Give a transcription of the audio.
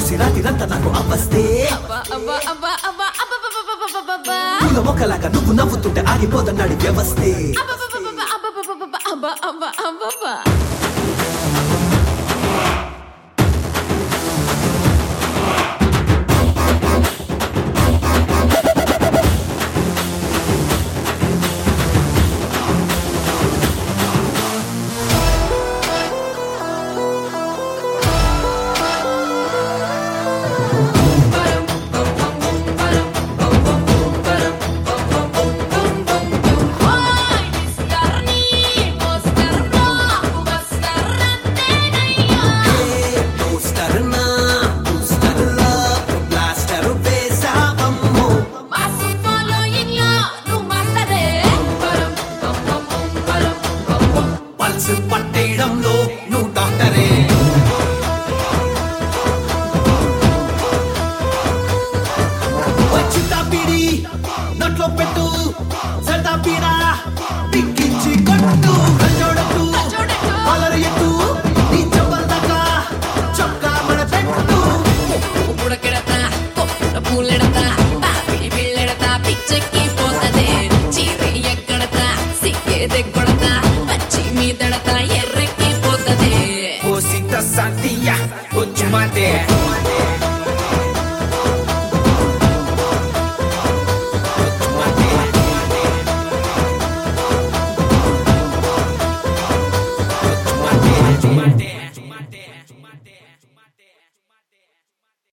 చూసి రాత్రిరంతా నాకు అవస్తే పూల మొక్కలాగా నువ్వు నవ్వుతుంటే ఆగిపోదన్నాడు వ్యవస్థే పట్టేయడంలో నువ్వు డాక్టరే వచ్చిందా పీడి నోట్లో పెట్టు సరదా పీడా పిక్కించి కొట్టు చూడట్టు కాలరు ఎట్టు నీ చెప్పల దాకా చొక్కా మన పెట్టు ఉడకెడతా పూలెడతా పిడి పిల్లెడతా పిచ్చెక్కి పోతదే చీర ఎక్కడతా సిక్కేదెక్కడతా పచ్చి మీదడతా ఎర్రెక్కి పోతదే Cosita Santia, con chumate.